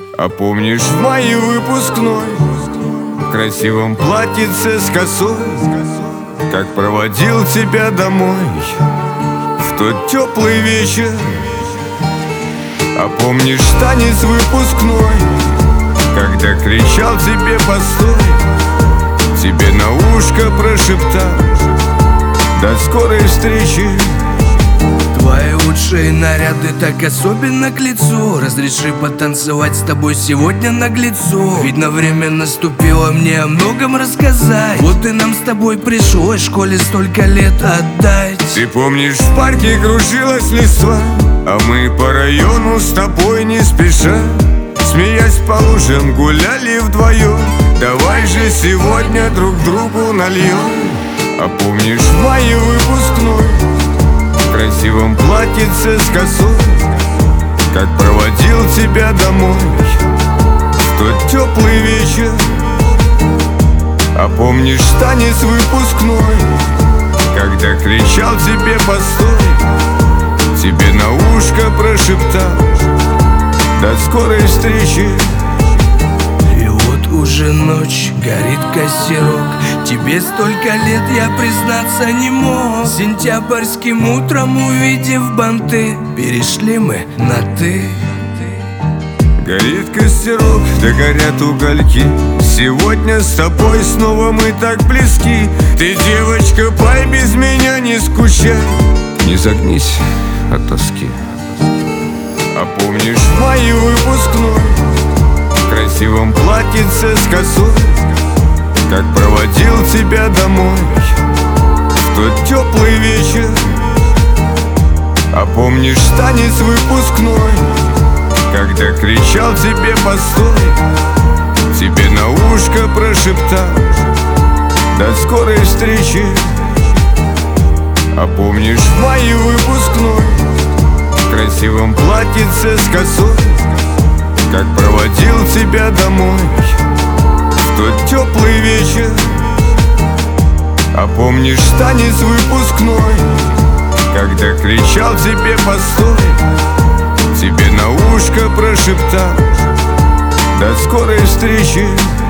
А помнишь в мае выпускной, в красивом платьице с косой, как проводил тебя домой в тот теплый вечер? А помнишь танец выпускной, когда кричал тебе постой, тебе на ушко прошептал: до скорой встречи. Твои лучшие наряды так особенно к лицу. Разреши потанцевать с тобой сегодня наглецу. Видно, время наступило мне о многом рассказать. Вот и нам с тобой пришлось в школе столько лет отдать. Ты помнишь, в парке кружилась листва, а мы по району с тобой не спеша, смеясь по лужам, гуляли вдвоем. Давай же сегодня друг другу нальем. А помнишь в мае выпускной, в красивом платьице с косой, как проводил тебя домой в тот теплый вечер? А помнишь танец выпускной, когда кричал тебе постой, тебе на ушко прошептал: до скорой встречи. И вот уже ночь, горит костерок. Тебе столько лет, я признаться не мог. Сентябрьским утром, увидев банты, перешли мы на «ты». Горит костерок, да горят угольки. Сегодня с тобой снова мы так близки. Ты, девочка, пой без меня, не скучай, не загнись от тоски. А помнишь в мае выпускной, в красивом платьице с косой, как проводил тебя домой в тот теплый вечер? А помнишь танец выпускной, когда кричал тебе постой, тебе на ушко прошептал: до скорой встречи. А помнишь в мае выпускной, в красивом платьице с косой, как проводил тебя домой в тот теплый вечер? А помнишь танец выпускной, когда кричал тебе постой, тебе на ушко прошептал: до скорой встречи.